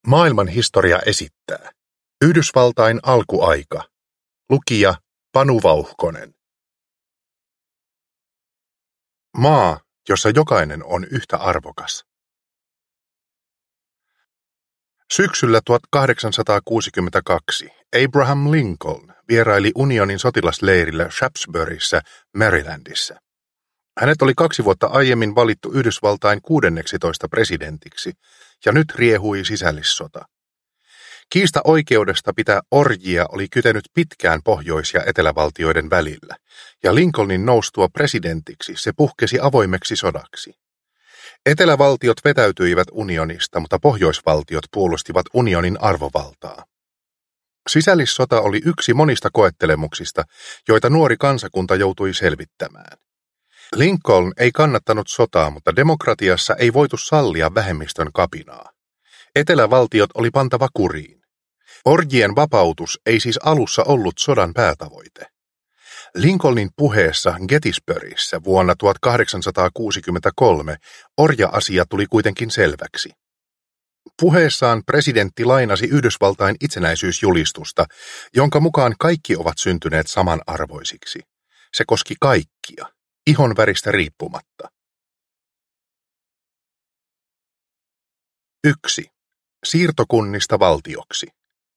Maailman historia esittää. Yhdysvaltain alkuaika. Lukija Panu Vauhkonen. Maa, jossa jokainen on yhtä arvokas. Syksyllä 1862 Abraham Lincoln vieraili unionin sotilasleirillä Sharpsburgissa, Marylandissa. Hänet oli 2 vuotta aiemmin valittu Yhdysvaltain 16. presidentiksi, ja nyt riehui sisällissota. Kiista oikeudesta pitää orjia oli kytenyt pitkään pohjois- ja etelävaltioiden välillä, ja Lincolnin noustua presidentiksi se puhkesi avoimeksi sodaksi. Etelävaltiot vetäytyivät unionista, mutta pohjoisvaltiot puolustivat unionin arvovaltaa. Sisällissota oli yksi monista koettelemuksista, joita nuori kansakunta joutui selvittämään. Lincoln ei kannattanut sotaa, mutta demokratiassa ei voitu sallia vähemmistön kapinaa. Etelävaltiot oli pantava kuriin. Orjien vapautus ei siis alussa ollut sodan päätavoite. Lincolnin puheessa Gettysburgissa vuonna 1863 orja-asia tuli kuitenkin selväksi. Puheessaan presidentti lainasi Yhdysvaltain itsenäisyysjulistusta, jonka mukaan kaikki ovat syntyneet samanarvoisiksi. Se koski kaikkia, ihonväristä riippumatta. 1. Siirtokunnista valtioksi.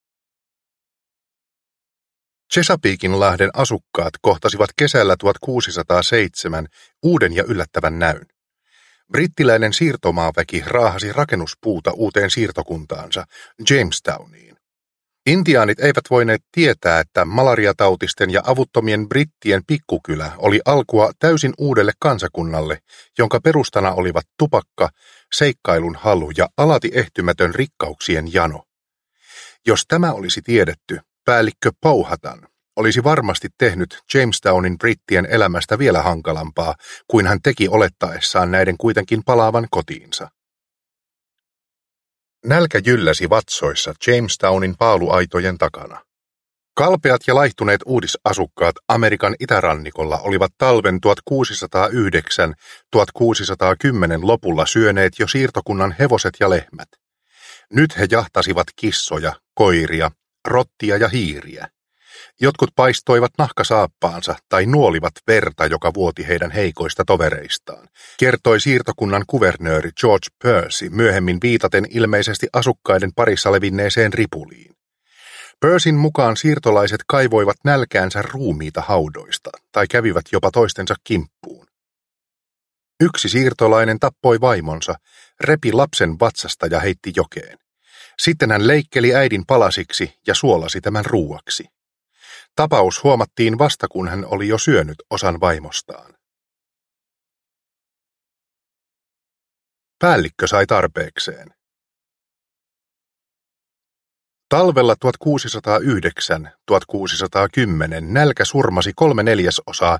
Chesapeakenlahden asukkaat kohtasivat kesällä 1607 uuden ja yllättävän näyn. Brittiläinen siirtomaaväki raahasi rakennuspuuta uuteen siirtokuntaansa, Jamestowniin. Intiaanit eivät voineet tietää, että malariatautisten ja avuttomien brittien pikkukylä oli alkua täysin uudelle kansakunnalle, jonka perustana olivat tupakka, seikkailun halu ja alati ehtymätön rikkauksien jano. Jos tämä olisi tiedetty, päällikkö Powhatan olisi varmasti tehnyt Jamestownin brittien elämästä vielä hankalampaa kuin hän teki olettaessaan näiden kuitenkin palaavan kotiinsa. Nälkä jylläsi vatsoissa Jamestownin paaluaitojen takana. Kalpeat ja laihtuneet uudisasukkaat Amerikan itärannikolla olivat talven 1609-1610 lopulla syöneet jo siirtokunnan hevoset ja lehmät. Nyt he jahtasivat kissoja, koiria, rottia ja hiiriä. Jotkut paistoivat nahkasaappaansa tai nuolivat verta, joka vuoti heidän heikoista tovereistaan, kertoi siirtokunnan kuvernööri George Percy myöhemmin viitaten ilmeisesti asukkaiden parissa levinneeseen ripuliin. Percyn mukaan siirtolaiset kaivoivat nälkäänsä ruumiita haudoista tai kävivät jopa toistensa kimppuun. Yksi siirtolainen tappoi vaimonsa, repi lapsen vatsasta ja heitti jokeen. Sitten hän leikkeli äidin palasiksi ja suolasi tämän ruuaksi. Tapaus huomattiin vasta, kun hän oli jo syönyt osan vaimostaan. Päällikkö sai tarpeekseen. Talvella 1609-1610 nälkä surmasi 3/4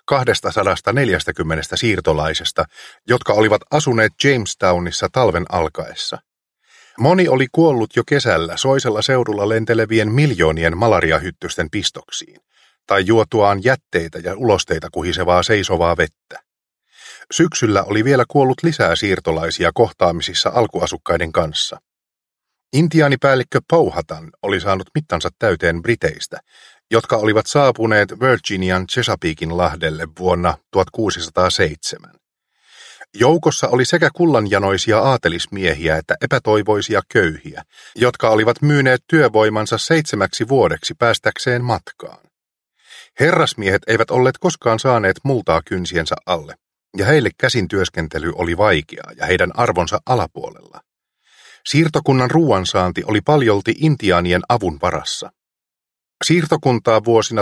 240 siirtolaisesta, jotka olivat asuneet Jamestownissa talven alkaessa. Moni oli kuollut jo kesällä soisella seudulla lentelevien miljoonien malariahyttysten pistoksiin, tai juotuaan jätteitä ja ulosteita kuhisevaa seisovaa vettä. Syksyllä oli vielä kuollut lisää siirtolaisia kohtaamisissa alkuasukkaiden kanssa. Intiaanipäällikkö Powhatan oli saanut mittansa täyteen briteistä, jotka olivat saapuneet Virginian Chesapeakenlahdelle vuonna 1607. Joukossa oli sekä kullanjanoisia aatelismiehiä että epätoivoisia köyhiä, jotka olivat myyneet työvoimansa 7 vuodeksi päästäkseen matkaan. Herrasmiehet eivät olleet koskaan saaneet multaa kynsiensä alle, ja heille käsintyöskentely oli vaikeaa ja heidän arvonsa alapuolella. Siirtokunnan ruuansaanti oli paljolti intiaanien avun varassa. Siirtokuntaa vuosina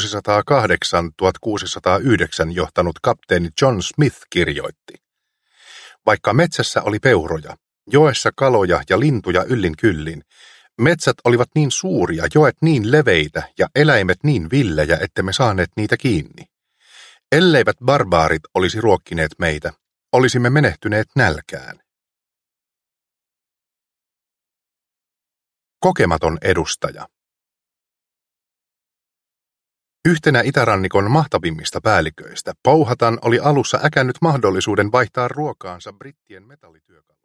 1608-1609 johtanut kapteeni John Smith kirjoitti: vaikka metsässä oli peuroja, joessa kaloja ja lintuja yllin kyllin, metsät olivat niin suuria, joet niin leveitä ja eläimet niin villejä, ettemme saaneet niitä kiinni. Elleivät barbaarit olisi ruokkineet meitä, olisimme menehtyneet nälkään. Kokematon edustaja. Yhtenä itärannikon mahtavimmista päälliköistä Powhatan oli alussa äkännyt mahdollisuuden vaihtaa ruokaansa brittien metallityökaluun.